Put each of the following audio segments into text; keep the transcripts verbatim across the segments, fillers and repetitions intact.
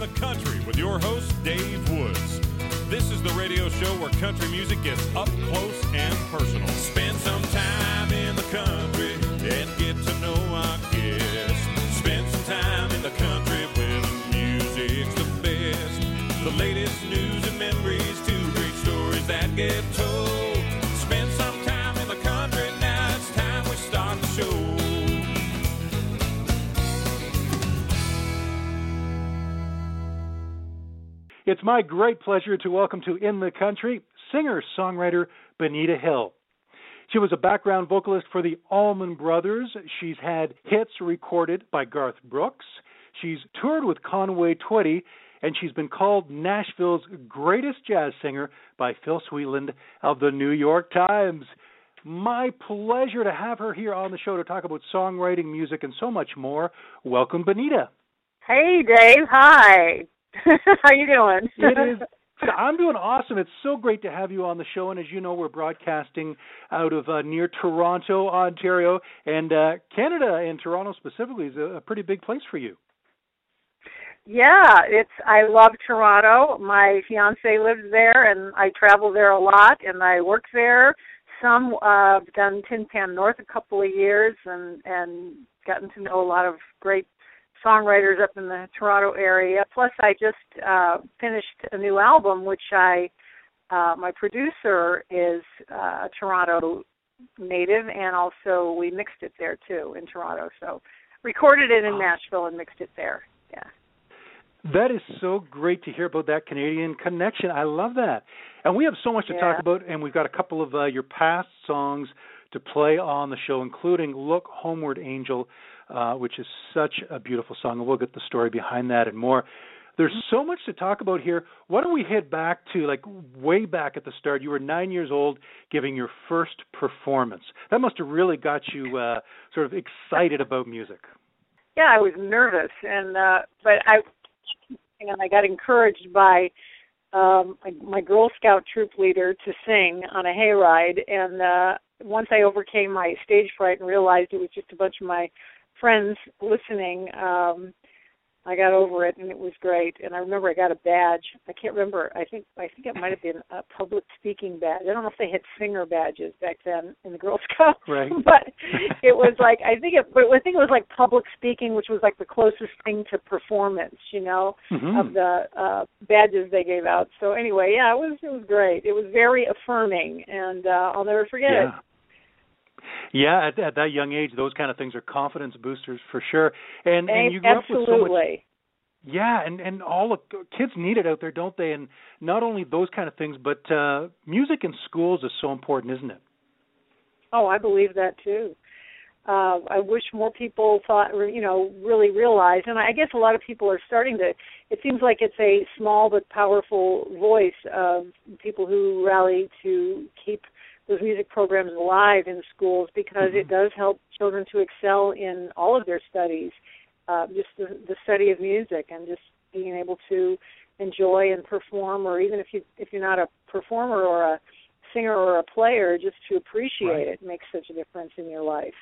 the Country with your host, Dave Woods. This is the radio show where country music gets up close and personal. Spend some time in the country and get to know our guests. Spend some time in the country where the music's the best. The latest news and memories, two great stories that get told. Spend some time in the country, now it's time we start the show. It's my great pleasure to welcome to In the Country singer-songwriter Bonita Hill. She was a background vocalist for the Allman Brothers. She's had hits recorded by Garth Brooks. She's toured with Conway Twitty, and she's been called Nashville's greatest jazz singer by Phil Sweetland of the New York Times. My pleasure to have her here on the show to talk about songwriting, music, and so much more. Welcome, Bonita. Hey, Dave. Hi. How you doing? It is. I'm doing awesome. It's so great to have you on the show. And as you know, we're broadcasting out of uh, near Toronto, Ontario, and uh, Canada, and Toronto specifically is a, a pretty big place for you. Yeah, it's. I love Toronto. My fiance lives there, and I travel there a lot, and I work there. Some uh, I've done Tin Pan North a couple of years, and and gotten to know a lot of great songwriters up in the Toronto area. Plus, I just uh, finished a new album, which I, uh, my producer is uh, a Toronto native, and also we mixed it there too in Toronto. So, recorded it in Nashville and mixed it there. Yeah. That is so great to hear about that Canadian connection. I love that. And we have so much to yeah. talk about, and we've got a couple of uh, your past songs to play on the show, including Look Homeward Angel, uh, which is such a beautiful song, and we'll get the story behind that and more. There's so much to talk about here. Why don't we head back to, like, way back at the start? You were nine years old giving your first performance. That must have really got you uh, sort of excited about music. Yeah, I was nervous, and uh, but I and I got encouraged by um, my, my Girl Scout troop leader to sing on a hayride, and uh, once I overcame my stage fright and realized it was just a bunch of my friends listening, um, I got over it, and it was great. And I remember I got a badge. I can't remember. I think I think it might have been a public speaking badge. I don't know if they had singer badges back then in the Girl Scouts, right. but it was like I think it. But I think it was like public speaking, which was like the closest thing to performance, you know, mm-hmm. of the uh, badges they gave out. So anyway, yeah, it was it was great. It was very affirming, and uh, I'll never forget yeah. it. Yeah, at, at that young age, those kind of things are confidence boosters for sure. And, and you grew Absolutely. up with so much. Yeah, and, and all the kids need it out there, don't they? And not only those kind of things, but uh, music in schools is so important, isn't it? Oh, I believe that too. Uh, I wish more people thought, you know, really realized, and I guess a lot of people are starting to. It seems like it's a small but powerful voice of people who rally to keep those music programs alive in schools, because mm-hmm. it does help children to excel in all of their studies, uh, just the, the study of music and just being able to enjoy and perform, or even if you if you're not a performer or a singer or a player, just to appreciate right. it makes such a difference in your life.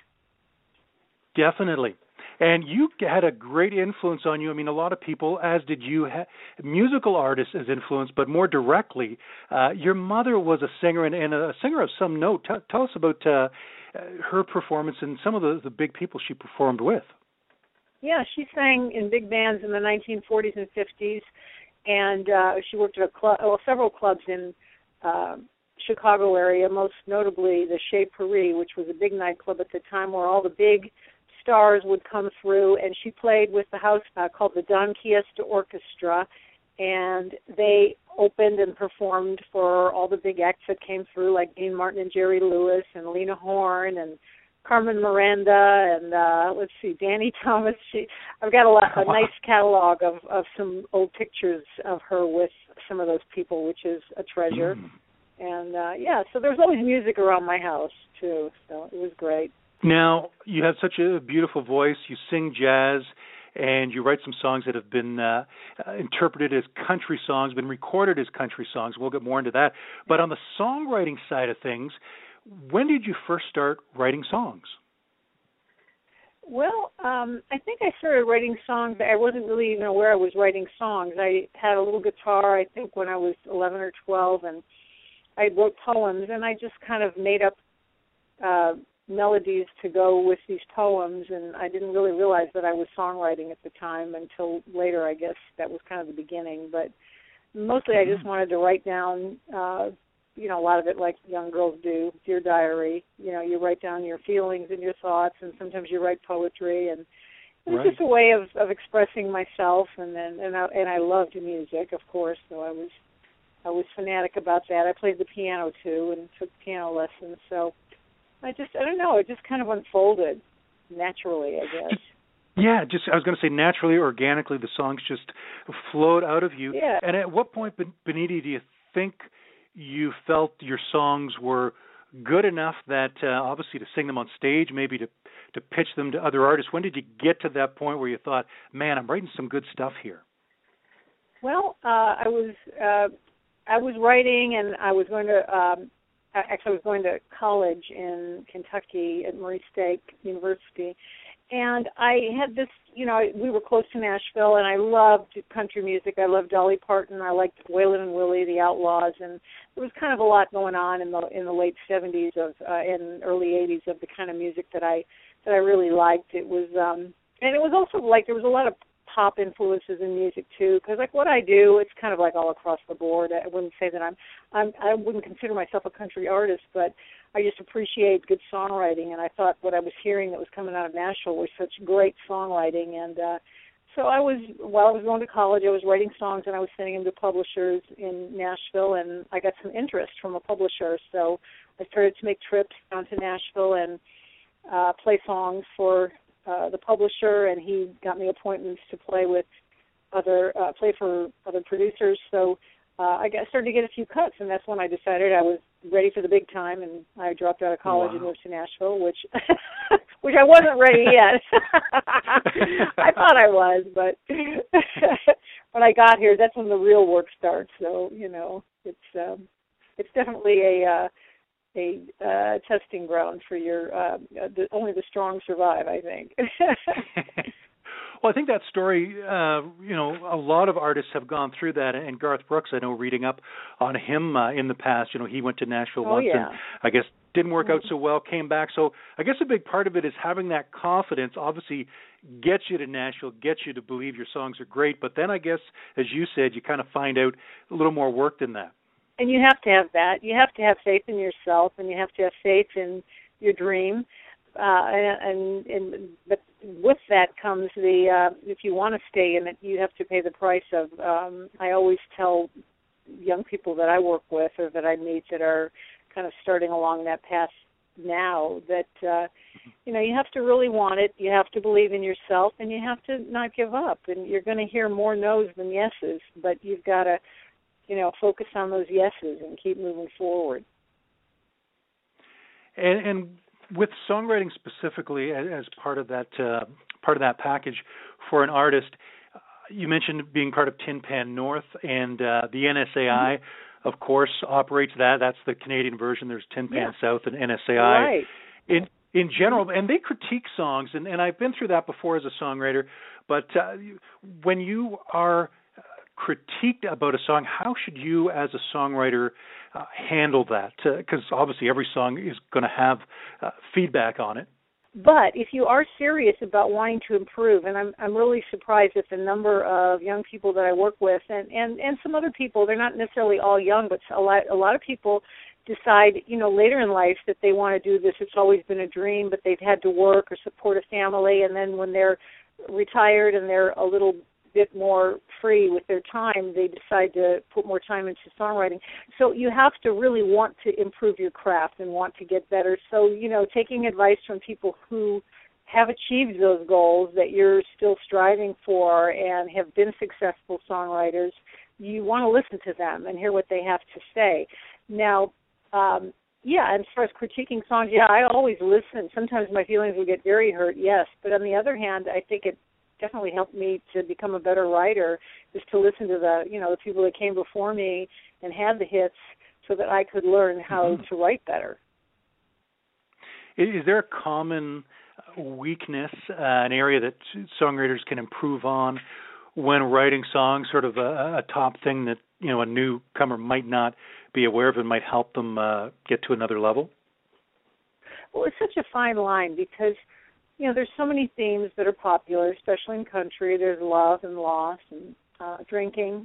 Definitely. And you had a great influence on you. I mean, a lot of people, as did you, ha- musical artists as influence, but more directly, uh, your mother was a singer and, and a singer of some note. T- tell us about uh, her performance and some of the, the big people she performed with. Yeah, she sang in big bands in the nineteen forties and fifties, and uh, she worked at a club, well, several clubs in uh, Chicago area, most notably the Chez Paris, which was a big nightclub at the time where all the big stars would come through, and she played with the house uh, called the Don Chiesta Orchestra, and they opened and performed for all the big acts that came through, like Dean Martin and Jerry Lewis and Lena Horne and Carmen Miranda and uh, let's see, Danny Thomas. She, I've got a, lot, a nice catalog of, of some old pictures of her with some of those people, which is a treasure. Mm. And uh, yeah, so there's always music around my house too, so it was great. Now, you have such a beautiful voice. You sing jazz, and you write some songs that have been uh, uh, interpreted as country songs, been recorded as country songs. We'll get more into that. But on the songwriting side of things, when did you first start writing songs? Well, um, I think I started writing songs. I wasn't really even aware I was writing songs. I had a little guitar, I think, when I was eleven or twelve, and I wrote poems, and I just kind of made up uh, melodies to go with these poems, and I didn't really realize that I was songwriting at the time until later, I guess. That was kind of the beginning. But mostly I just wanted to write down, uh, you know, a lot of it like young girls do, Dear Diary. You know, you write down your feelings and your thoughts, and sometimes you write poetry, and it was right. just a way of, of expressing myself, and then and I, and I loved music, of course, so I was I was fanatic about that. I played the piano too and took piano lessons, so I just I don't know, it just kind of unfolded naturally, I guess. Yeah, just I was going to say naturally, organically, the songs just flowed out of you. Yeah. And at what point, Benita, do you think you felt your songs were good enough that uh, obviously to sing them on stage, maybe to to pitch them to other artists? When did you get to that point where you thought, man, I'm writing some good stuff here? Well, uh, I was uh, I was writing, and I was going to um, actually I was going to college in Kentucky at Murray State University. And I had this, you know, we were close to Nashville, and I loved country music. I loved Dolly Parton. I liked Waylon and Willie, the Outlaws, and there was kind of a lot going on in the in the late seventies of uh, and early eighties of the kind of music that I that I really liked. It was, um, and it was also like there was a lot of pop influences in music too, because like what I do, it's kind of like all across the board. I wouldn't say that I'm, I'm I wouldn't consider myself a country artist, but I just appreciate good songwriting, and I thought what I was hearing that was coming out of Nashville was such great songwriting. And uh, so I was, while I was going to college, I was writing songs, and I was sending them to publishers in Nashville, and I got some interest from a publisher. So I started to make trips down to Nashville and uh, play songs for uh, the publisher, and he got me appointments to play with other, uh, play for other producers. So uh, I got, started to get a few cuts, and that's when I decided I was ready for the big time, and I dropped out of college wow. and moved to Nashville, which which I wasn't ready yet. I thought I was, but when I got here, that's when the real work starts. So you know, it's um, it's definitely a uh, a uh, testing ground for your. Uh, the, only the strong survive, I think. Well, I think that story, uh, you know, a lot of artists have gone through that. And Garth Brooks, I know, reading up on him uh, in the past, you know, he went to Nashville oh, once yeah. and I guess didn't work mm-hmm. out so well, came back. So I guess a big part of it is having that confidence, obviously gets you to Nashville, gets you to believe your songs are great. But then I guess, as you said, you kind of find out a little more work than that. And you have to have that. You have to have faith in yourself, and you have to have faith in your dream. Uh, and, and, and but with that comes the uh, if you want to stay in it, you have to pay the price of. Um, I always tell young people that I work with or that I meet that are kind of starting along that path now that uh, you know you have to really want it. You have to believe in yourself, and you have to not give up. And you're going to hear more no's than yeses, but you've got to you know focus on those yeses and keep moving forward. And. and with songwriting specifically, as part of that uh, part of that package for an artist, uh, you mentioned being part of Tin Pan North, and uh, the N S A I, mm-hmm. of course, operates that. That's the Canadian version. There's Tin Pan yeah. South and N S A I. Right. In in general, and they critique songs, and, and I've been through that before as a songwriter. But uh, when you are critiqued about a song, how should you, as a songwriter, uh, handle that? Because uh, obviously every song is going to have uh, feedback on it. But if you are serious about wanting to improve, and I'm I'm really surprised at the number of young people that I work with, and, and, and some other people, they're not necessarily all young, but a lot, a lot of people decide, you know, later in life that they want to do this. It's always been a dream, but they've had to work or support a family, and then when they're retired and they're a little bit more free with their time, they decide to put more time into songwriting. So you have to really want to improve your craft and want to get better. So, you know, taking advice from people who have achieved those goals that you're still striving for and have been successful songwriters, you want to listen to them and hear what they have to say. Now, um, yeah, and as far as critiquing songs, yeah, I always listen. Sometimes my feelings will get very hurt, yes. But on the other hand, I think it definitely helped me to become a better writer, is to listen to the, you know, the people that came before me and had the hits so that I could learn how mm-hmm. to write better. Is there a common weakness, uh, an area that songwriters can improve on when writing songs, sort of a, a top thing that, you know, a newcomer might not be aware of and might help them uh, get to another level? Well, it's such a fine line because, you know, there's so many themes that are popular, especially in country. There's love and loss and uh, drinking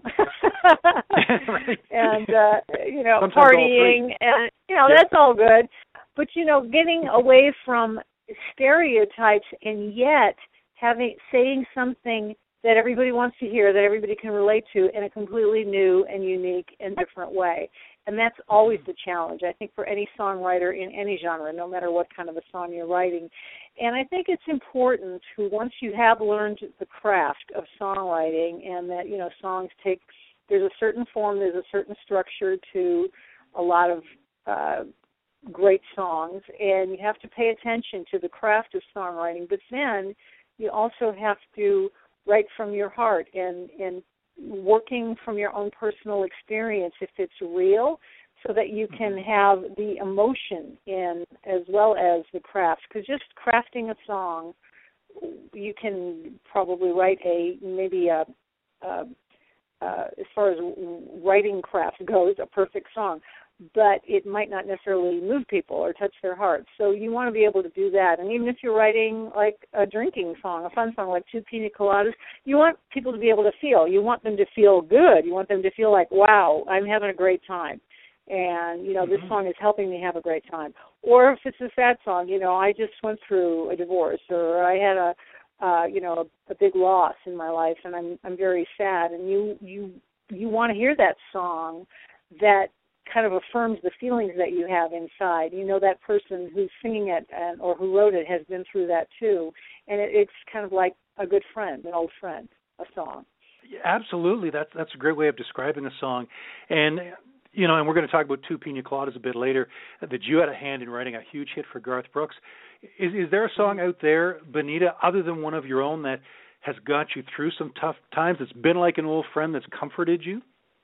and, uh, you know, Sometimes partying. And, you know, yeah. That's all good. But, you know, getting away from stereotypes and yet having saying something that everybody wants to hear, that everybody can relate to in a completely new and unique and different way. And that's always the challenge, I think, for any songwriter in any genre, no matter what kind of a song you're writing. And I think it's important to, once you have learned the craft of songwriting and that, you know, songs take, there's a certain form, there's a certain structure to a lot of uh, great songs, and you have to pay attention to the craft of songwriting. But then you also have to write from your heart and, and working from your own personal experience if it's real, so that you can have the emotion in as well as the craft. Because just crafting a song, you can probably write a maybe a, a, a as far as writing craft goes, a perfect song, but it might not necessarily move people or touch their hearts. So you want to be able to do that. And even if you're writing like a drinking song, a fun song like Two Pina Coladas, you want people to be able to feel. You want them to feel good. You want them to feel like, wow, I'm having a great time. And, you know, this mm-hmm. song is helping me have a great time. Or if it's a sad song, you know, I just went through a divorce, or I had a, uh, you know, a, a big loss in my life, and I'm I'm very sad. And you you you want to hear that song that kind of affirms the feelings that you have inside. You know, that person who's singing it and, or who wrote it has been through that too. And it, it's kind of like a good friend, an old friend, a song. Yeah, absolutely. That's, that's a great way of describing a song. And, you know, and we're going to talk about Two Pina Coladas a bit later, that you had a hand in writing a huge hit for Garth Brooks. Is, is there a song out there, Benita, other than one of your own, that has got you through some tough times, that's been like an old friend, that's comforted you?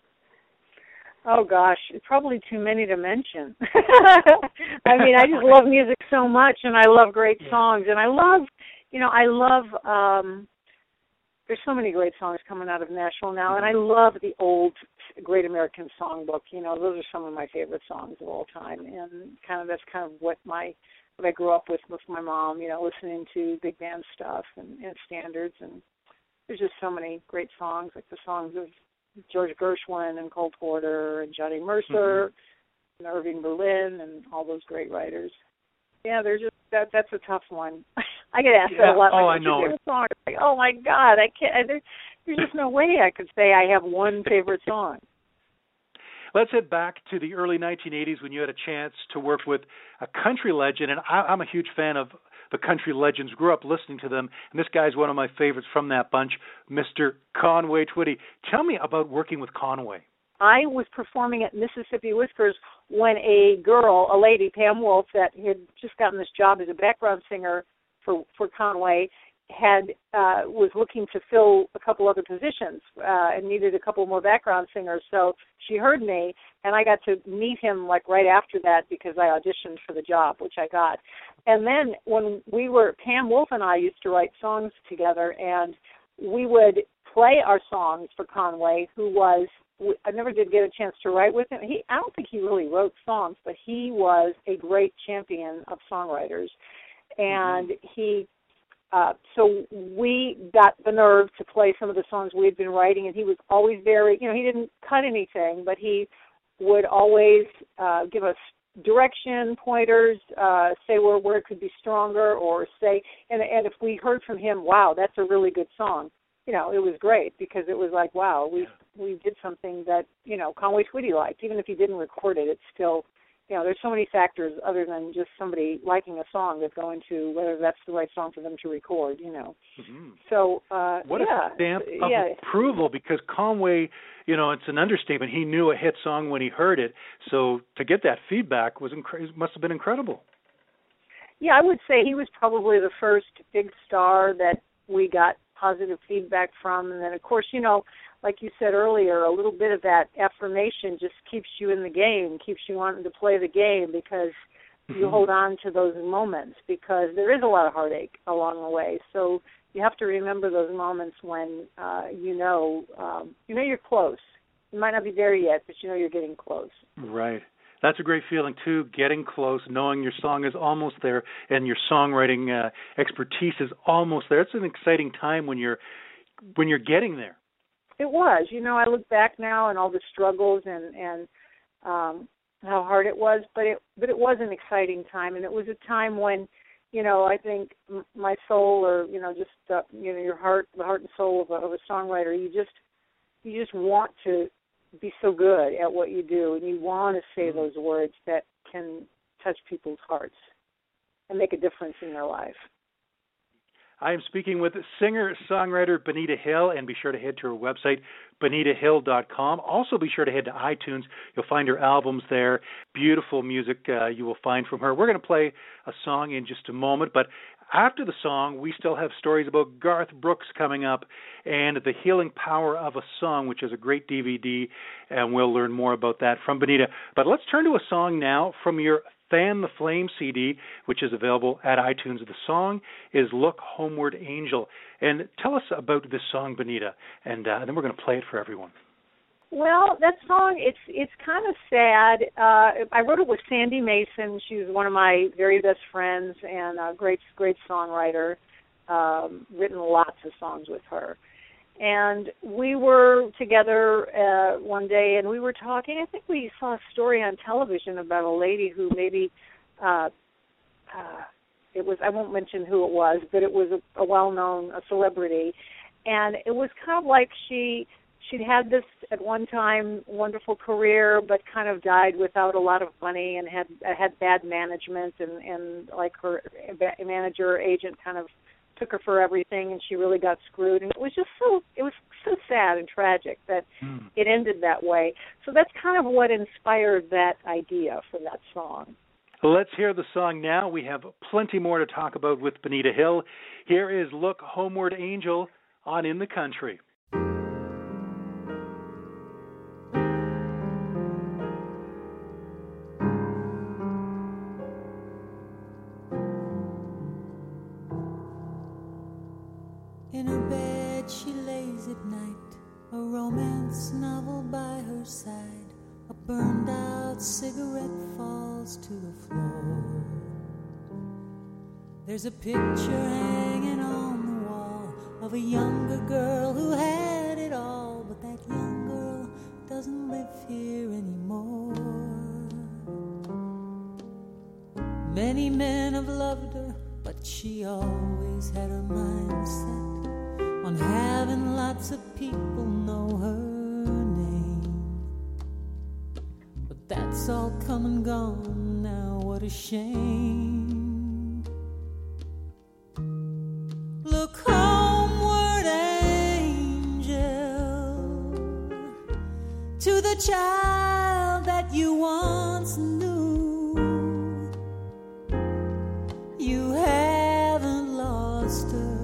Oh, gosh, probably too many to mention. I mean, I just love music so much, and I love great yeah. songs. And I love, you know, I love, um, there's so many great songs coming out of Nashville now, and I love the old Great American Songbook. You know, those are some of my favorite songs of all time. And kind of that's kind of what my what I grew up with with my mom, you know, listening to big band stuff and, and standards. And there's just so many great songs, like the songs of George Gershwin and Cole Porter and Johnny Mercer mm-hmm. and Irving Berlin and all those great writers. Yeah, there's just that. That's a tough one. I get asked yeah. that a lot. Oh, like, I know. Song? Like, oh my God, I can't. I, there, there's just no way I could say I have one favorite song. Let's head back to the early nineteen eighties when you had a chance to work with a country legend, and I, I'm a huge fan of the country legends, grew up listening to them, and this guy's one of my favorites from that bunch, Mister Conway Twitty. Tell me about working with Conway. I was performing at Mississippi Whiskers when a girl, a lady, Pam Wolf, that had just gotten this job as a background singer for, for Conway, had uh, was looking to fill a couple other positions uh, and needed a couple more background singers. So she heard me, and I got to meet him like right after that because I auditioned for the job, which I got. And then when we were, Pam Wolf and I used to write songs together, and we would play our songs for Conway, who was, I never did get a chance to write with him. He, I don't think he really wrote songs, but he was a great champion of songwriters. And mm-hmm. he Uh, so we got the nerve to play some of the songs we had been writing, and he was always very, you know, he didn't cut anything, but he would always uh, give us direction, pointers, uh, say where, where it could be stronger, or say, and, and if we heard from him, wow, that's a really good song, you know, it was great, because it was like, wow, we we did something that, you know, Conway Twitty liked. Even if he didn't record it, it's still, you know, there's so many factors other than just somebody liking a song that go into whether that's the right song for them to record, you know. Mm-hmm. So, uh, what yeah. a stamp of yeah. approval, because Conway, you know, it's an understatement. He knew a hit song when he heard it. So to get that feedback was incre- must have been incredible. Yeah, I would say he was probably the first big star that we got positive feedback from. And then, of course, you know, like you said earlier, a little bit of that affirmation just keeps you in the game, keeps you wanting to play the game, because mm-hmm. you hold on to those moments, because there is a lot of heartache along the way. So you have to remember those moments when uh, you know um, you know you're close. You might not be there yet, but you know you're getting close. Right. That's a great feeling, too, getting close, knowing your song is almost there and your songwriting uh, expertise is almost there. It's an exciting time when you're when you're getting there. It was. You know, I look back now and all the struggles and, and um, how hard it was, but it but it was an exciting time, and it was a time when, you know, I think my soul, or, you know, just, uh, you know, your heart, the heart and soul of a, of a songwriter, you just you just want to be so good at what you do, and you want to say those words that can touch people's hearts and make a difference in their life. I am speaking with singer-songwriter Bonita Hill, and be sure to head to her website, bonita hill dot com. Also be sure to head to iTunes. You'll find her albums there. Beautiful music uh, you will find from her. We're going to play a song in just a moment, but after the song, we still have stories about Garth Brooks coming up and The Healing Power of a Song, which is a great D V D, and we'll learn more about that from Bonita. But let's turn to a song now from your Fan the Flame C D, which is available at iTunes. The song is Look Homeward Angel. And tell us about this song, Bonita, and uh, then we're going to play it for everyone. Well, that song, it's it's kind of sad. Uh, I wrote it with Sandy Mason. She was one of my very best friends and a great, great songwriter. Um, written lots of songs with her. And we were together uh, one day, and we were talking. I think we saw a story on television about a lady who maybe, uh, uh, it was, I won't mention who it was, but it was a, a well-known a celebrity. And it was kind of like she... She'd had this, at one time, wonderful career, but kind of died without a lot of money and had had bad management, and, and like her manager or agent kind of took her for everything, and she really got screwed. And it was just so, it was so sad and tragic that mm. it ended that way. So that's kind of what inspired that idea for that song. Let's hear the song now. We have plenty more to talk about with Bonita Hill. Here is Look Homeward Angel on In the Country. In her bed she lays at night, a romance novel by her side. A burned out cigarette falls to the floor. There's a picture hanging on the wall of a younger girl who had it all, but that young girl doesn't live here anymore. Many men have loved her, but she always had her mind set on having lots of people know her name. But that's all come and gone now, what a shame. Look homeward, angel, to the child that you once knew. You haven't lost her.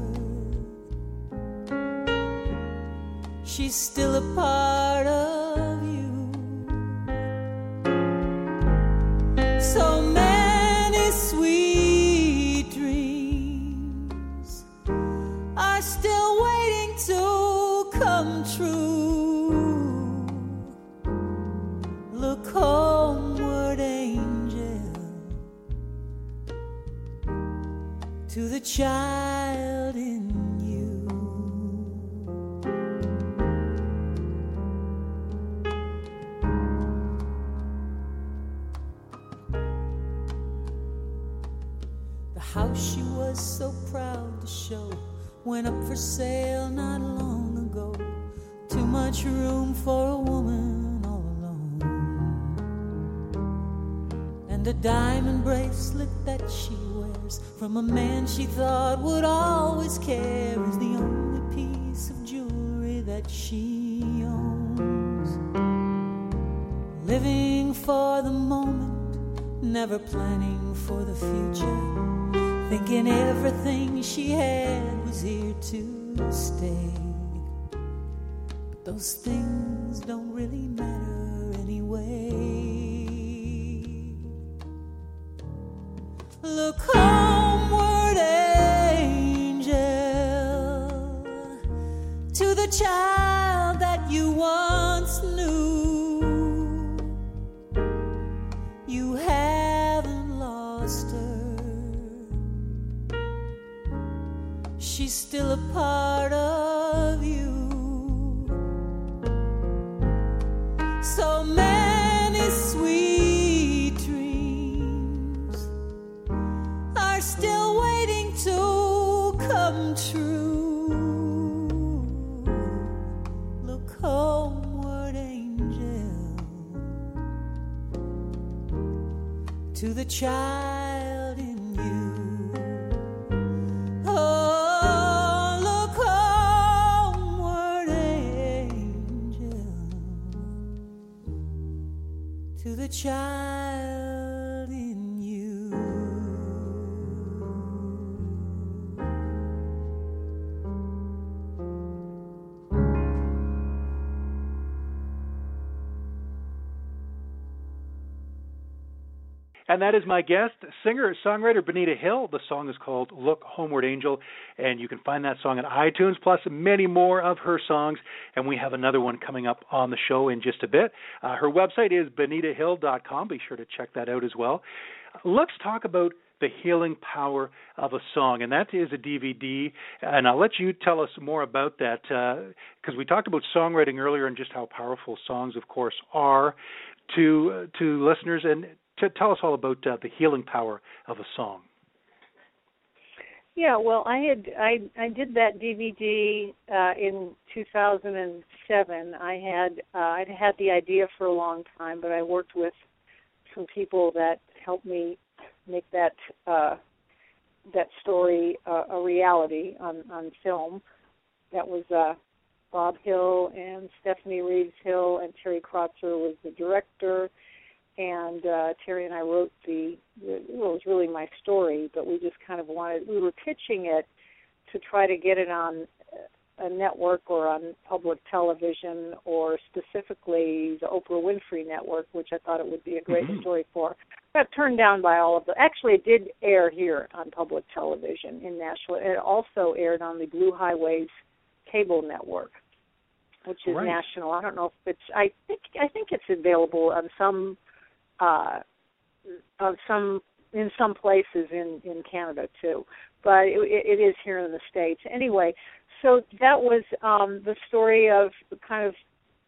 She's still a part of you. So many sweet dreams are still waiting to come true. Look homeward, angel, to the child in house she was so proud to show went up for sale not long ago. Too much room for a woman all alone. And a diamond bracelet that she wears from a man she thought would always care is the only piece of jewelry that she owns. Living for the moment, never planning for the future, thinking everything she had was here to stay. But those things don't really matter anyway. Look homeward, angel, to the child that you once knew. You haven't lost her. She's still a part of you. So many sweet dreams are still waiting to come true. Look homeward, angel, to the child in you. Oh, look homeward, angel, to the child in you. And that is my guest, singer-songwriter Benita Hill. The song is called Look Homeward, Angel, and you can find that song on iTunes, plus many more of her songs, and we have another one coming up on the show in just a bit. Uh, her website is benita hill dot com. Be sure to check that out as well. Let's talk about the healing power of a song, and that is a D V D, and I'll let you tell us more about that, because uh, we talked about songwriting earlier and just how powerful songs, of course, are to, uh, to listeners, and to tell us all about uh, the healing power of a song. Yeah, well, I had I I did that D V D uh, in two thousand seven. I had uh, I'd had the idea for a long time, but I worked with some people that helped me make that uh, that story uh, a reality on, on film. That was uh, Bob Hill and Stephanie Reeves Hill, and Terry Krotzer was the director. And uh, Terry and I wrote the, the, well, it was really my story, but we just kind of wanted, we were pitching it to try to get it on a network or on public television, or specifically the Oprah Winfrey Network, which I thought it would be a great mm-hmm. story for. Got turned down by all of the, actually it did air here on public television in Nashville. It also aired on the Blue Highways cable network, which is right. national. I don't know if it's, I think, I think it's available on some, Uh, of some in some places in, in Canada too, but it, it is here in the States. Anyway, so that was um, the story of kind of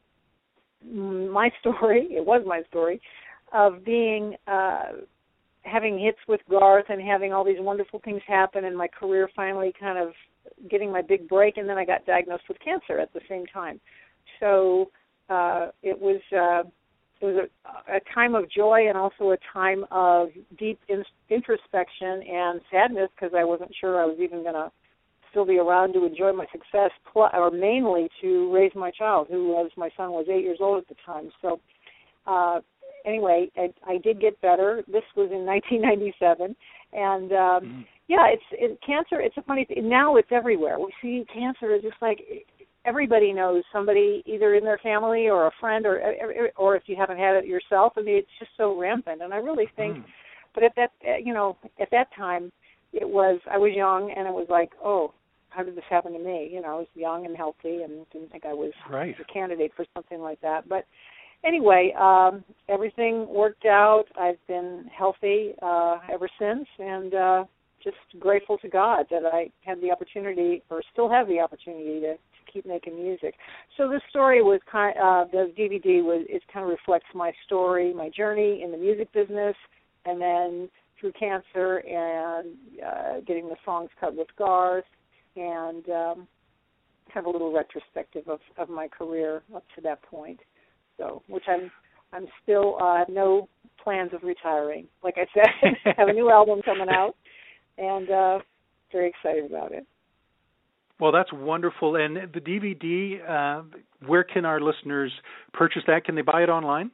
my story. It was my story of being uh, having hits with Garth and having all these wonderful things happen, and my career finally kind of getting my big break, and then I got diagnosed with cancer at the same time. So uh, it was. Uh, It was a, a time of joy and also a time of deep in, introspection and sadness, because I wasn't sure I was even going to still be around to enjoy my success, or mainly to raise my child, who was, my son was eight years old at the time. So uh, anyway, I, I did get better. This was in nineteen ninety-seven. And um, mm. yeah, it's it, cancer, it's a funny thing. Now it's everywhere. We see cancer is just like... Everybody knows somebody either in their family or a friend, or or if you haven't had it yourself. I mean, it's just so rampant. And I really think, mm. but at that, you know, at that time, it was, I was young, and it was like, oh, how did this happen to me? You know, I was young and healthy and didn't think I was right. a candidate for something like that. But anyway, um, everything worked out. I've been healthy uh, ever since, and uh, just grateful to God that I had the opportunity, or still have the opportunity to keep making music. So this story was kind uh, the D V D was, it kind of reflects my story, my journey in the music business, and then through cancer and uh, getting the songs cut with Garth, and um, have a little retrospective of, of my career up to that point. So, which I'm I'm still uh, have no plans of retiring. Like I said, I have a new album coming out, and uh, very excited about it. Well, that's wonderful. And the D V D, uh, where can our listeners purchase that? Can they buy it online?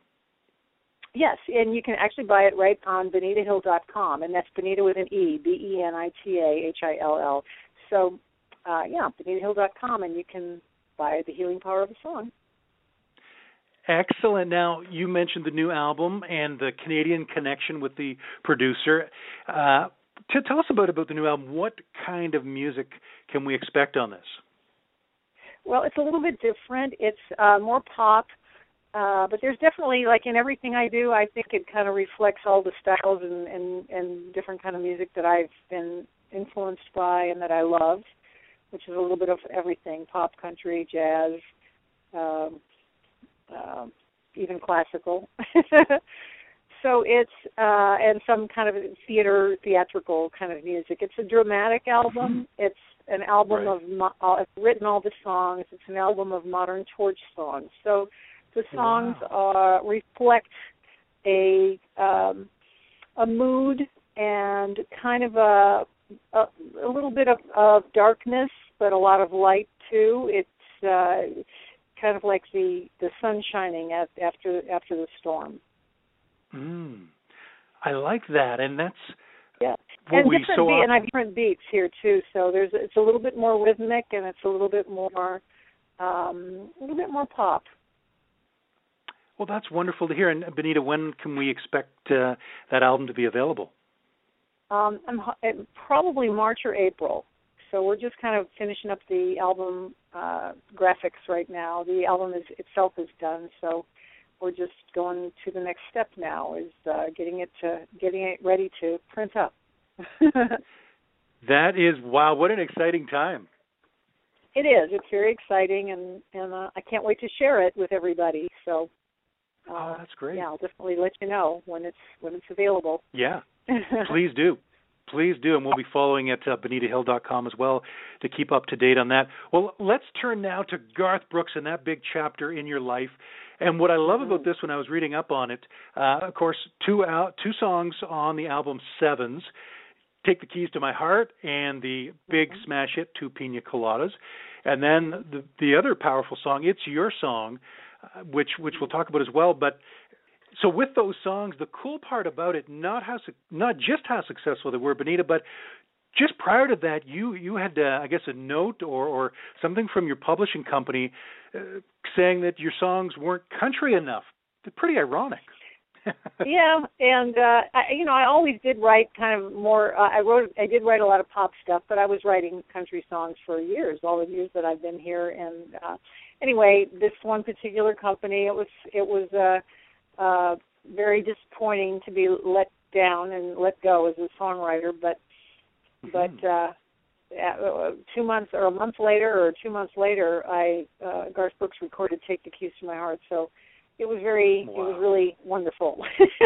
Yes, and you can actually buy it right on benita hill dot com, and that's Benita with an E, B E N I T A H I L L. So, uh, yeah, benita hill dot com, and you can buy The Healing Power of a Song. Excellent. Now, you mentioned the new album and the Canadian connection with the producer. Uh, to tell us about, about the new album, what kind of music can we expect on this? Well, it's a little bit different. It's uh, more pop, uh, but there's definitely, like in everything I do, I think it kind of reflects all the styles and, and, and different kind of music that I've been influenced by and that I love, which is a little bit of everything, pop, country, jazz, um, uh, even classical. So it's, uh, and some kind of theater, theatrical kind of music. It's a dramatic album. It's an album right. of, mo- uh, I've written all the songs. It's an album of modern torch songs. So the songs wow. uh, reflect a um, a mood and kind of a, a, a little bit of, of darkness, but a lot of light too. It's uh, kind of like the, the sun shining at, after after the storm. Mm. I like that, and that's yeah. what and we different so beat, often... and I have different beats here too. So there's it's a little bit more rhythmic, and it's a little bit more um, a little bit more pop. Well, that's wonderful to hear. And Benita, when can we expect uh, that album to be available? Um, I'm, probably March or April. So we're just kind of finishing up the album uh, graphics right now. The album is, itself is done, so we're just going to the next step now, is uh, getting it to getting it ready to print up. That is, wow, what an exciting time. It is. It's very exciting, and, and uh, I can't wait to share it with everybody. So, uh, oh, that's great. Yeah, I'll definitely let you know when it's when it's available. Yeah, please do. Please do, and we'll be following at uh, Benita Hill dot com as well to keep up to date on that. Well, let's turn now to Garth Brooks and that big chapter in your life. And what I love mm-hmm. about this, when I was reading up on it, uh, of course, two out, two songs on the album Sevens, Take the Keys to My Heart and the big mm-hmm. smash hit, Two Pina Coladas. And then the, the other powerful song, It's Your Song, uh, which which we'll talk about as well. But so with those songs, the cool part about it, not how not just how successful they were, Benita, but just prior to that, you you had, uh, I guess, a note or, or something from your publishing company uh, saying that your songs weren't country enough. They're pretty ironic. Yeah, and uh, I, you know, I always did write kind of more. Uh, I wrote, I did write a lot of pop stuff, but I was writing country songs for years, all the years that I've been here. And uh, anyway, this one particular company, it was it was uh, uh, very disappointing to be let down and let go as a songwriter, but. But uh, two months or a month later or two months later, I uh, Garth Brooks recorded "Take the Keys to My Heart," so it was very, wow. it was really wonderful.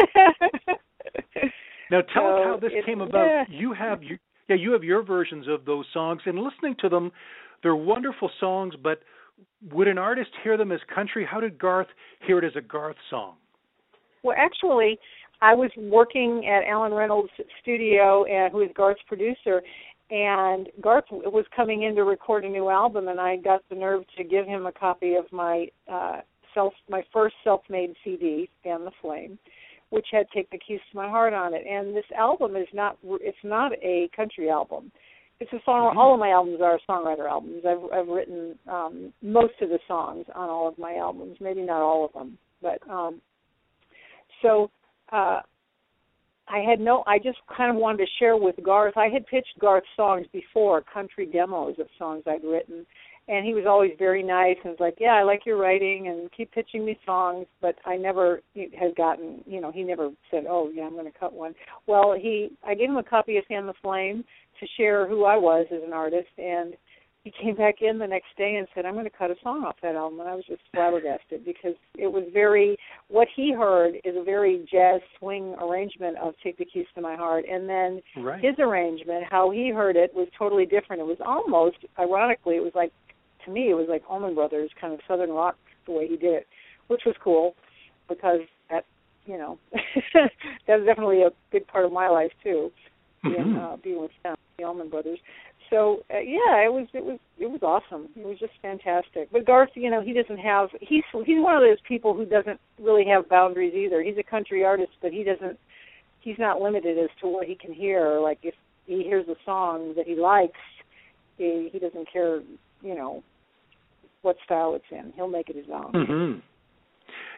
Now, tell so us how this it, came about. Yeah. You have your, yeah, you have your versions of those songs, and listening to them, they're wonderful songs. But would an artist hear them as country? How did Garth hear it as a Garth song? Well, actually, I was working at Alan Reynolds' studio, uh, who is Garth's producer, and Garth was coming in to record a new album, and I got the nerve to give him a copy of my uh, self, my first self-made C D, Fan the Flame, which had "Take the Keys to My Heart" on it. And this album is not, it's not a country album. It's a song. Mm-hmm. All of my albums are songwriter albums. I've, I've written um, most of the songs on all of my albums, maybe not all of them, but um, so. Uh, I had no, I just kind of wanted to share with Garth. I had pitched Garth songs before, country demos of songs I'd written, and he was always very nice and was like, yeah, I like your writing and keep pitching me songs, but I never had gotten, you know, he never said, oh, yeah, I'm going to cut one. Well, he, I gave him a copy of Fan the Flame to share who I was as an artist, and he came back in the next day and said, I'm going to cut a song off that album. And I was just flabbergasted because it was very, what he heard is a very jazz swing arrangement of Take the Keys to My Heart. And then right. his arrangement, how he heard it, was totally different. It was almost, ironically, it was like, to me, it was like Allman Brothers, kind of Southern rock, the way he did it, which was cool because that, you know, that was definitely a big part of my life, too, being, mm-hmm. uh, being with them, the Allman Brothers. So uh, yeah, it was it was it was awesome. It was just fantastic. But Garth, you know, he doesn't have he's he's one of those people who doesn't really have boundaries either. He's a country artist, but he doesn't he's not limited as to what he can hear. Like if he hears a song that he likes, he he doesn't care, you know, what style it's in. He'll make it his own. Mm-hmm.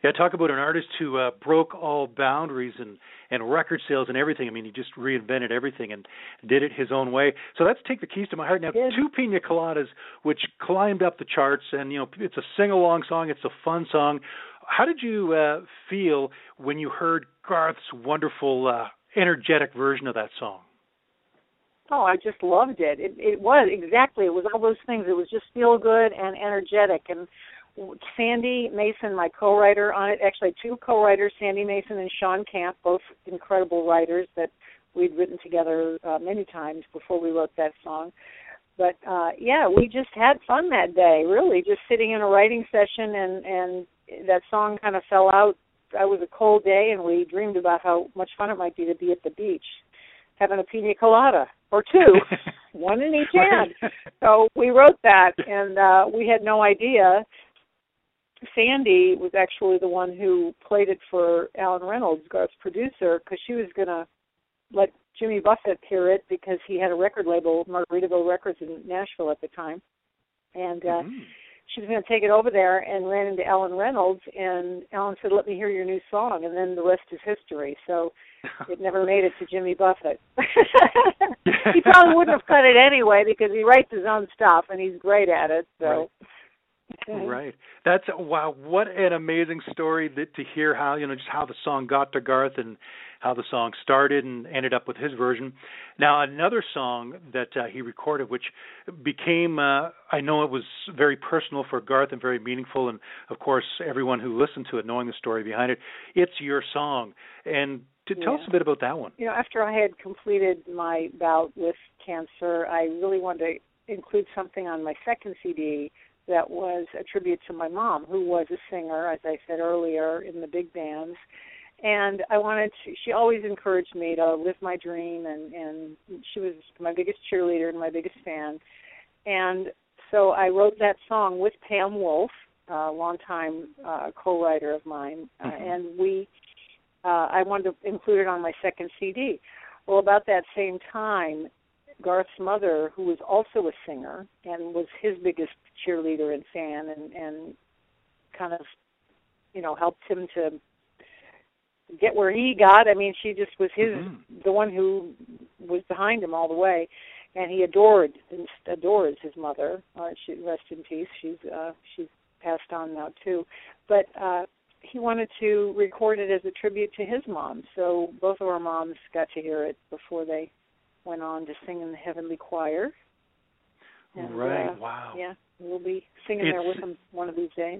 Yeah, talk about an artist who uh, broke all boundaries and, and record sales and everything. I mean, he just reinvented everything and did it his own way. So let's take the keys to my heart now. Two Pina Coladas, which climbed up the charts, and you know, it's a sing-along song. It's a fun song. How did you uh, feel when you heard Garth's wonderful, uh, energetic version of that song? Oh, I just loved it. It it was exactly. It was all those things. It was just feel good and energetic. And Sandy Mason, my co-writer on it, actually two co-writers, Sandy Mason and Sean Camp, both incredible writers that we'd written together uh, many times before we wrote that song. But, uh, yeah, we just had fun that day, really, just sitting in a writing session, and, and that song kind of fell out. It was a cold day, and we dreamed about how much fun it might be to be at the beach, having a pina colada, or two, one in each hand. So we wrote that, and uh, we had no idea. Sandy was actually the one who played it for Alan Reynolds, Garth's producer, because she was going to let Jimmy Buffett hear it because he had a record label, Margaritaville Records in Nashville at the time. And uh, mm-hmm. she was going to take it over there and ran into Alan Reynolds, and Alan said, let me hear your new song, and then the rest is history. So it never made it to Jimmy Buffett. He probably wouldn't have cut it anyway because he writes his own stuff, and he's great at it. So. Right. Right. That's wow. What an amazing story that, to hear how you know just how the song got to Garth and how the song started and ended up with his version. Now another song that uh, he recorded, which became uh, I know it was very personal for Garth and very meaningful, and of course everyone who listened to it knowing the story behind it. It's Your Song, and to tell yeah. us a bit about that one. You know, after I had completed my bout with cancer, I really wanted to include something on my second C D that was a tribute to my mom, who was a singer, as I said earlier, in the big bands. And I wanted to, she always encouraged me to live my dream, and, and she was my biggest cheerleader and my biggest fan. And so I wrote that song with Pam Wolf, a longtime uh, co-writer of mine, mm-hmm. uh, and we, uh, I wanted to include it on my second C D. Well, about that same time, Garth's mother, who was also a singer and was his biggest cheerleader and fan, and, and kind of, you know, helped him to get where he got. I mean, she just was his, mm-hmm. the one who was behind him all the way, and he adored, adores his mother. Uh, she rest in peace. She's uh, she's passed on now too, but uh, he wanted to record it as a tribute to his mom. So both of our moms got to hear it before they went on to sing in the Heavenly Choir. And, right, uh, wow. Yeah, we'll be singing it's, there with them one of these days.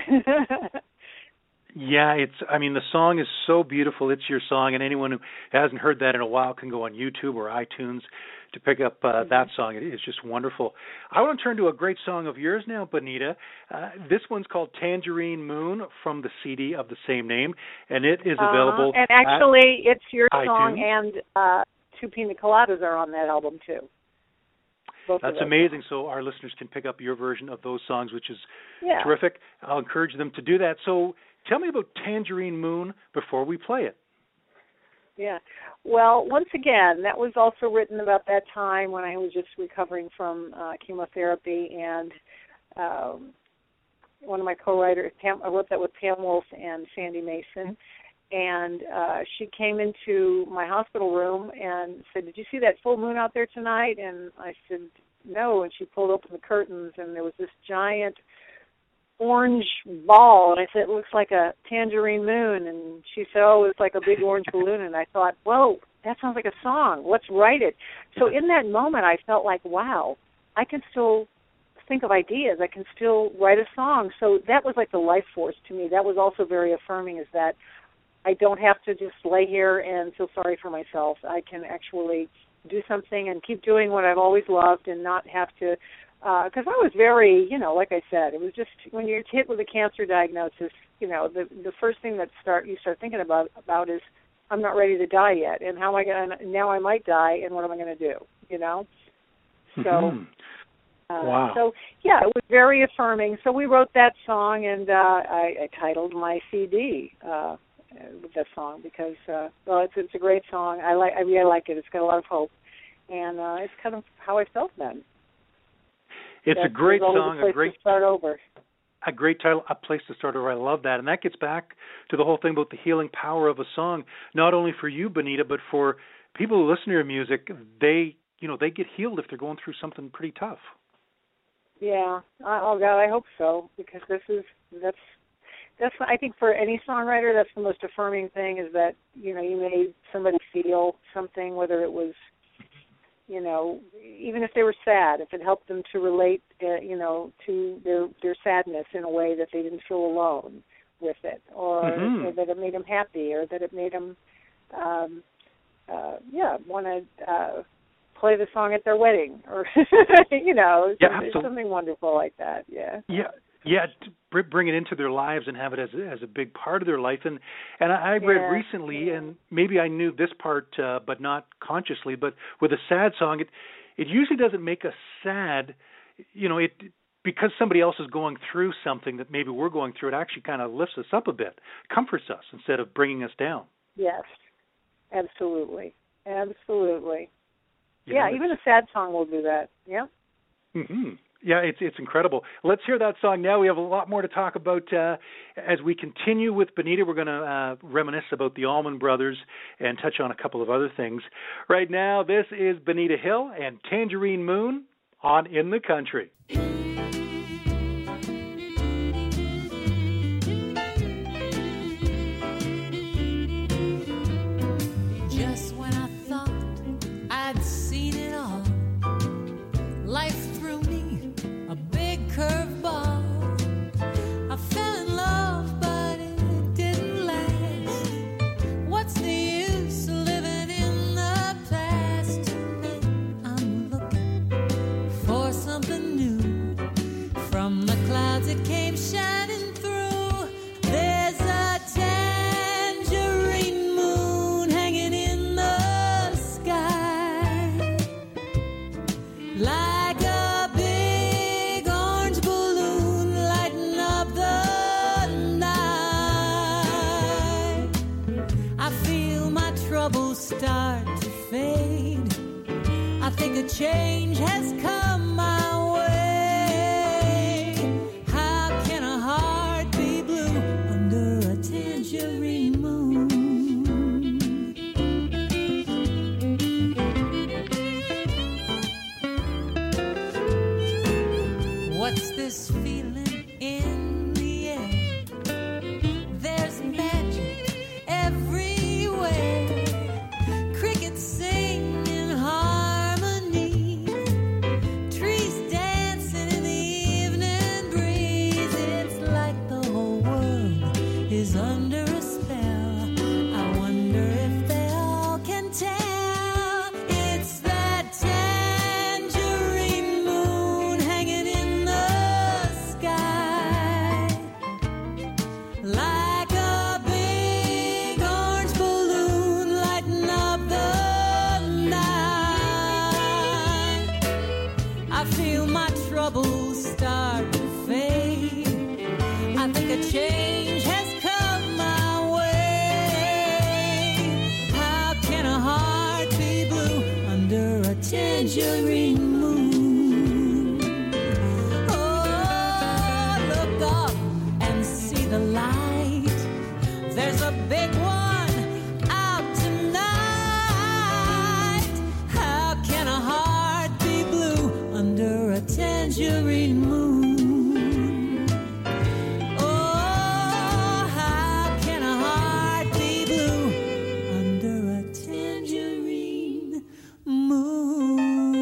Yeah, it's, I mean, the song is so beautiful. It's Your Song, and anyone who hasn't heard that in a while can go on YouTube or iTunes to pick up uh, mm-hmm. that song. It is just wonderful. I want to turn to a great song of yours now, Bonita. Uh, this one's called Tangerine Moon from the C D of the same name, and it is available uh, And actually, it's your iTunes. song, and uh, Two Pina Coladas are on that album, too. Both That's amazing. Songs. So our listeners can pick up your version of those songs, which is yeah. terrific. I'll encourage them to do that. So tell me about Tangerine Moon before we play it. Yeah. Well, once again, that was also written about that time when I was just recovering from uh, chemotherapy, and um, one of my co-writers, Pam, I wrote that with Pam Wolf and Sandy Mason, and uh, she came into my hospital room and said, "Did you see that full moon out there tonight?" And I said, "No," and she pulled open the curtains, and there was this giant orange ball, and I said, "It looks like a tangerine moon," and she said, "Oh, it's like a big orange balloon," and I thought, whoa, that sounds like a song. Let's write it. So in that moment, I felt like, wow, I can still think of ideas. I can still write a song. So that was like the life force to me. That was also very affirming, is that I don't have to just lay here and feel sorry for myself. I can actually do something and keep doing what I've always loved and not have to, because uh, I was very, you know, like I said, it was just when you're hit with a cancer diagnosis, you know, the the first thing that start you start thinking about about is, I'm not ready to die yet, and how am I going to, now I might die, and what am I going to do, you know? So, mm-hmm. uh, wow. so yeah, it was very affirming. So we wrote that song, and uh, I, I titled my C D uh, with that song because, uh, well, it's it's a great song. I like, I really like it. It's got a lot of hope, and uh, it's kind of how I felt then. It's that a great song, a great to start over. a great title, A Place to Start Over. I love that. And that gets back to the whole thing about the healing power of a song, not only for you, Bonita, but for people who listen to your music. They, you know, they get healed if they're going through something pretty tough. Yeah. Oh, God, I hope so, because this is, that's, that's, I think for any songwriter, that's the most affirming thing, is that, you know, you made somebody feel something, whether it was, you know, even if they were sad, if it helped them to relate, uh, you know, to their, their sadness in a way that they didn't feel alone with it, or, mm-hmm. or that it made them happy, or that it made them, um, uh, yeah, want to uh, play the song at their wedding, or, you know, yeah, something, something wonderful like that, yeah. Yeah. Yeah, to bring it into their lives and have it as as a big part of their life. And and I read yeah. recently, and maybe I knew this part, uh, but not consciously. But with a sad song, it it usually doesn't make us sad. You know, it because somebody else is going through something that maybe we're going through. It actually kind of lifts us up a bit, comforts us instead of bringing us down. Yes, absolutely, absolutely. Yeah, yeah even a sad song will do that. Yeah. Mm-hmm. Yeah, it's it's incredible. Let's hear that song now. We have a lot more to talk about uh, as we continue with Bonita. We're going to uh, reminisce about the Allman Brothers and touch on a couple of other things. Right now, this is Bonita Hill and Tangerine Moon on In the Country. Just when I thought I'd seen it all, life threw me a big curveball. I fell in love, but it didn't last. What's the use of living in the past? Tonight I'm looking for something new. From the clouds it came shining through. There's a tangerine moon hanging in the sky, like a big orange balloon lighting up the night. I feel my troubles start to fade. I think a change has come my way. How can a heart be blue under a tangerine moon? What's this feeling in the air? There's magic everywhere. Crickets sing in harmony. Trees dancing in the evening breeze. It's like the whole world is under a spell. I wonder if they all can tell. It's that tangerine moon hanging in the sky, like a big orange balloon lighting up the night. I feel my troubles start to fade. I think a change has come my way. How can a heart be blue under a tangerine moon? Oh, look up and see the light. There's a big one out tonight. How can a heart be blue under a tangerine moon? Oh, how can a heart be blue under a tangerine moon?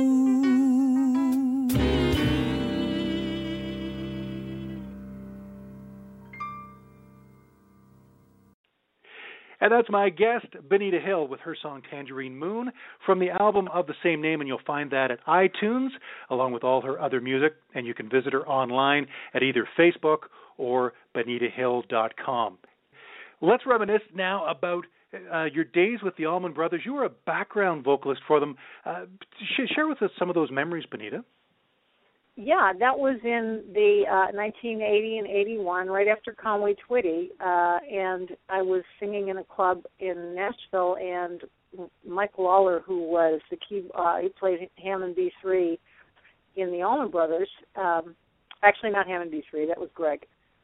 And that's my guest, Bonita Hill, with her song Tangerine Moon from the album of the same name, and you'll find that at iTunes, along with all her other music, and you can visit her online at either Facebook or bonita hill dot com. Let's reminisce now about uh, your days with the Allman Brothers. You were a background vocalist for them. Uh, sh- share with us some of those memories, Bonita. Yeah, that was in the uh, nineteen eighty and eighty-one, right after Conway Twitty, uh, and I was singing in a club in Nashville, and Mike Lawler, who was the key, uh, he played Hammond B three in the Allman Brothers, um, actually not Hammond B three, that was Greg,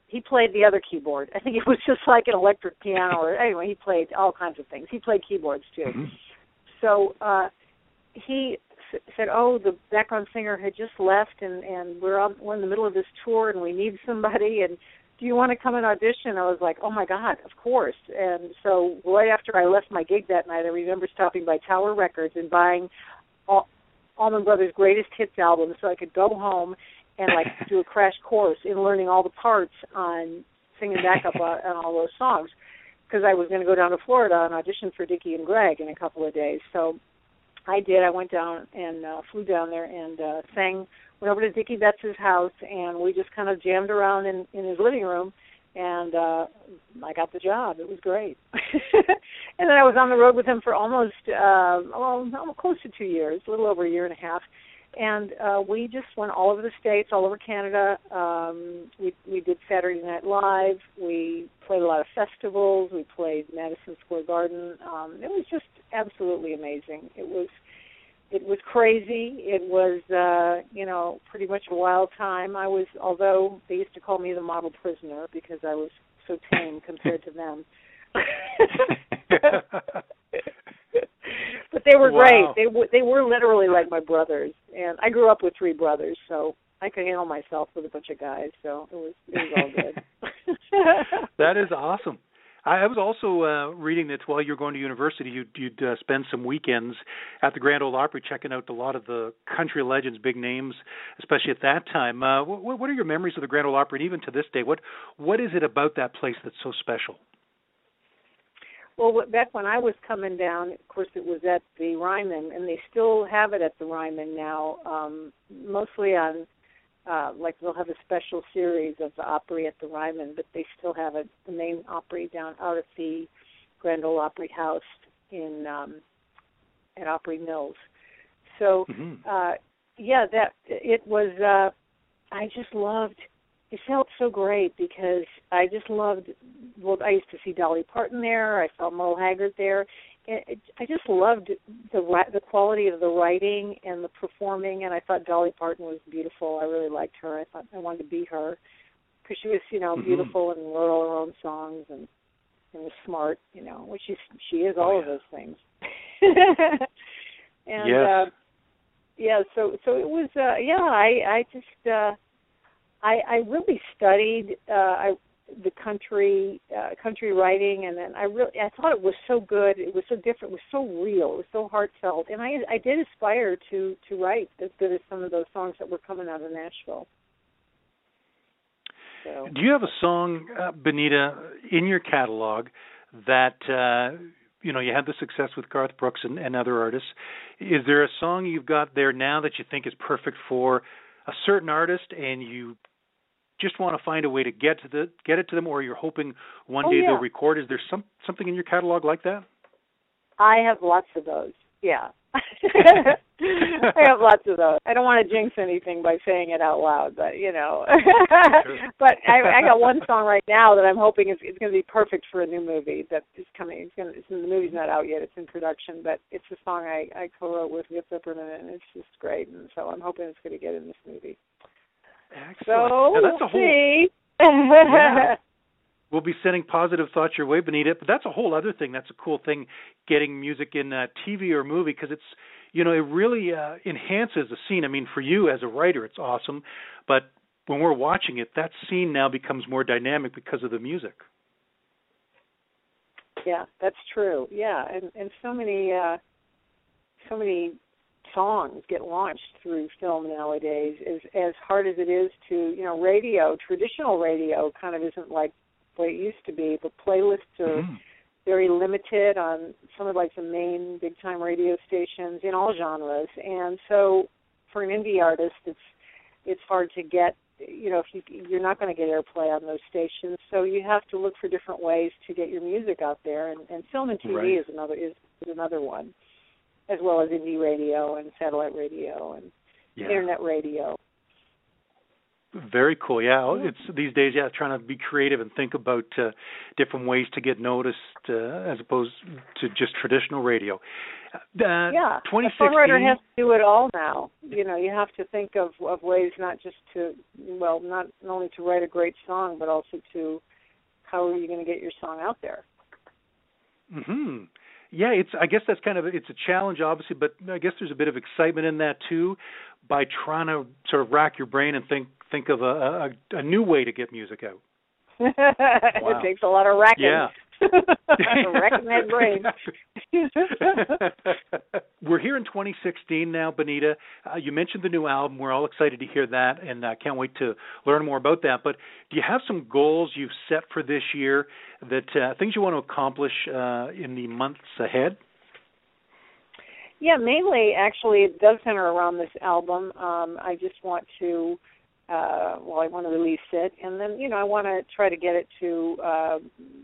he played the other keyboard. I think it was just like an electric piano, or anyway, he played all kinds of things. He played keyboards too. Mm-hmm. So uh, he s- said, "Oh, the background singer had just left, and and we're on, we're in the middle of this tour, and we need somebody. And do you want to come and audition?" I was like, "Oh my God, of course!" And so right after I left my gig that night, I remember stopping by Tower Records and buying all, Allman Brothers' greatest hits album, so I could go home and like do a crash course in learning all the parts on singing backup on, on all those songs, because I was going to go down to Florida and audition for Dickie and Greg in a couple of days. So I did. I went down and uh, flew down there and uh, sang, went over to Dickie Betts' house, and we just kind of jammed around in, in his living room, and uh, I got the job. It was great. And then I was on the road with him for almost, uh, well, almost close to two years, a little over a year and a half. And uh, we just went all over the States, all over Canada. Um, we we did Saturday Night Live. We played a lot of festivals. We played Madison Square Garden. Um, it was just absolutely amazing. It was it was crazy. It was uh, you know pretty much a wild time. I was, although they used to call me the model prisoner because I was so tame compared to them. But they were wow. great. They w- they were literally like my brothers, and I grew up with three brothers, so I could handle myself with a bunch of guys. So it was it was all good. That is awesome. I, I was also uh, reading that while you were going to university, you'd, you'd uh, spend some weekends at the Grand Ole Opry checking out a lot of the country legends, big names, especially at that time. Uh, what, what are your memories of the Grand Ole Opry, and even to this day? What what is it about that place that's so special? Well, back when I was coming down, of course, it was at the Ryman, and they still have it at the Ryman now, um, mostly on, uh, like they'll have a special series of the Opry at the Ryman, but they still have it, the main Opry down out at the Grand Ole Opry House in um, at Opry Mills. So, mm-hmm. uh, yeah, that it was. Uh, I just loved. It felt so great because I just loved, well, I used to see Dolly Parton there. I saw Merle Haggard there. It, it, I just loved the the quality of the writing and the performing, and I thought Dolly Parton was beautiful. I really liked her. I thought I wanted to be her because she was, you know, mm-hmm. beautiful and wrote all her own songs and, and was smart, you know, which is, she is all oh, of yeah. those things. And, yes. uh, yeah, so so it was, uh, yeah, I, I just... Uh, I, I really studied uh, I, the country uh, country writing, and then I really I thought it was so good. It was so different. It was so real. It was so heartfelt, and I I did aspire to to write as good as some of those songs that were coming out of Nashville. So. Do you have a song, uh, Benita, in your catalog that uh, you know you had the success with Garth Brooks and, and other artists? Is there a song you've got there now that you think is perfect for a certain artist, and you just want to find a way to get to the get it to them, or you're hoping one oh, day yeah. they'll record? Is there some something in your catalog like that? I have lots of those. Yeah, I have lots of those. I don't want to jinx anything by saying it out loud, but you know. Sure. But I, I got one song right now that I'm hoping is, is going to be perfect for a new movie that is coming. It's going to, it's, the movie's not out yet; it's in production, but it's a song I, I co-wrote with Rip Zipperman, and it's just great. And so I'm hoping it's going to get in this movie. Excellent. So now, that's we'll a whole, see. Yeah. We'll be sending positive thoughts your way, Benita. But that's a whole other thing. That's a cool thing, getting music in uh, T V or movie, because it's, you know, it really uh, enhances the scene. I mean, for you as a writer, it's awesome. But when we're watching it, that scene now becomes more dynamic because of the music. Yeah, that's true. Yeah, and and so many uh, so many songs get launched through film nowadays. As as hard as it is to, you know, radio, traditional radio kind of isn't like what it used to be, but playlists are mm-hmm. very limited on some of like the main big time radio stations in all genres. And so for an indie artist, it's it's hard to get, you know, if you you're not going to get airplay on those stations, so you have to look for different ways to get your music out there. And, and film and T V right. is another is, is another one, as well as indie radio and satellite radio and yeah. internet radio. Very cool. Yeah, it's these days. Yeah, trying to be creative and think about uh, different ways to get noticed uh, as opposed to just traditional radio. Uh, yeah, twenty sixteen. A songwriter has to do it all now. You know, you have to think of, of ways not just to, well, not only to write a great song, but also to how are you going to get your song out there. Hmm. Yeah, it's. I guess that's kind of it's a challenge, obviously, but I guess there's a bit of excitement in that too, by trying to sort of rack your brain and think think of a, a, a new way to get music out. Wow. It takes a lot of racking. Yeah. Racking that brain. We're here in twenty sixteen now, Benita. Uh, you mentioned the new album. We're all excited to hear that, and I uh, can't wait to learn more about that. But do you have some goals you've set for this year, that uh, things you want to accomplish uh, in the months ahead? Yeah, mainly, actually, it does center around this album. Um, I just want to, uh, well, I want to release it, and then, you know, I want to try to get it to, uh,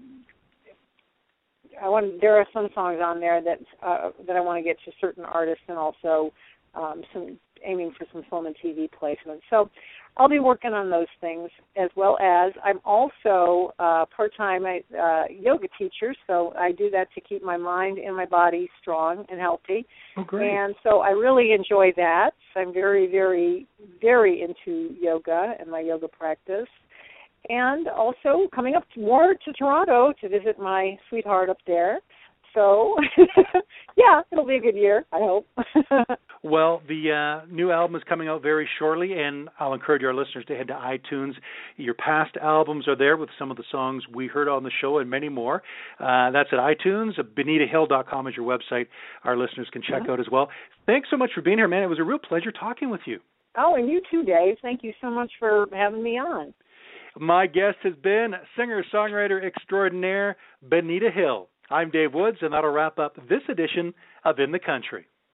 I want, there are some songs on there that uh, that I want to get to certain artists, and also um, some aiming for some film and T V placements. So I'll be working on those things, as well as I'm also uh, part-time uh, yoga teacher, so I do that to keep my mind and my body strong and healthy. Oh, great. And so I really enjoy that. I'm very, very, very into yoga and my yoga practice. And also coming up more to Toronto to visit my sweetheart up there. So, yeah, it'll be a good year, I hope. Well, the uh, new album is coming out very shortly, and I'll encourage our listeners to head to iTunes. Your past albums are there with some of the songs we heard on the show and many more. Uh, that's at iTunes. Benita Hill dot com is your website. Our listeners can check mm-hmm. out as well. Thanks so much for being here, man. It was a real pleasure talking with you. Oh, and you too, Dave. Thank you so much for having me on. My guest has been singer-songwriter extraordinaire Benita Hill. I'm Dave Woods, and that'll wrap up this edition of In the Country.